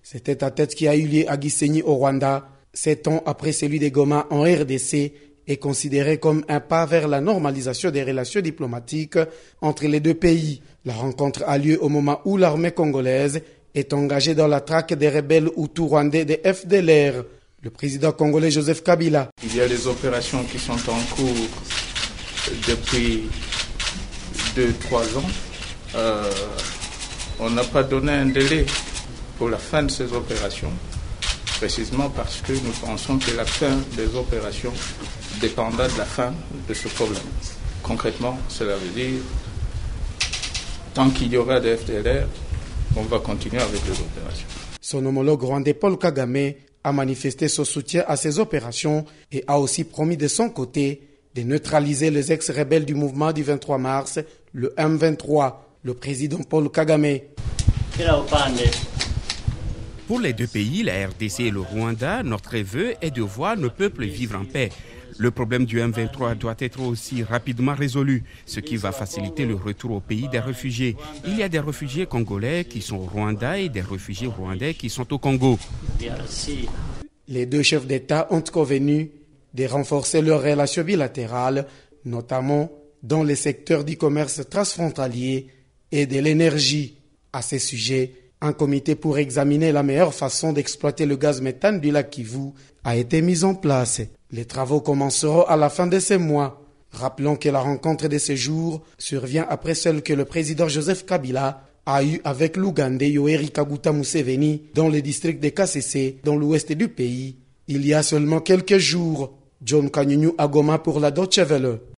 Cet tête-à-tête qui a eu lieu à Gisenyi au Rwanda, 7 ans après celui de Goma en RDC, est considéré comme un pas vers la normalisation des relations diplomatiques entre les deux pays. La rencontre a lieu au moment où l'armée congolaise est engagée dans la traque des rebelles Hutus rwandais de FDLR. Le président congolais Joseph Kabila. Il y a des opérations qui sont en cours depuis 2-3 ans. On n'a pas donné un délai pour la fin de ces opérations, précisément parce que nous pensons que la fin des opérations dépendra de la fin de ce problème. Concrètement, cela veut dire, tant qu'il y aura des FDLR, on va continuer avec les opérations. Son homologue rwandais Paul Kagame a manifesté son soutien à ces opérations et a aussi promis de son côté de neutraliser les ex-rebelles du mouvement du 23 mars, le M23. Le président Paul Kagame. Pour les deux pays, la RDC et le Rwanda, notre vœu est de voir nos peuples vivre en paix. Le problème du M23 doit être aussi rapidement résolu, ce qui va faciliter le retour au pays des réfugiés. Il y a des réfugiés congolais qui sont au Rwanda et des réfugiés rwandais qui sont au Congo. Les deux chefs d'État ont convenu de renforcer leurs relations bilatérales, notamment dans les secteurs du commerce transfrontalier et de l'énergie. À ce sujet, un comité pour examiner la meilleure façon d'exploiter le gaz méthane du lac Kivu a été mis en place. Les travaux commenceront à la fin de ce mois. Rappelons que la rencontre de ce jour survient après celle que le président Joseph Kabila a eue avec l'Ougandais Yoweri Kaguta Museveni dans le district de Kasese, dans l'ouest du pays, il y a seulement quelques jours. John Kanyunyu à Goma pour la Deutsche Welle.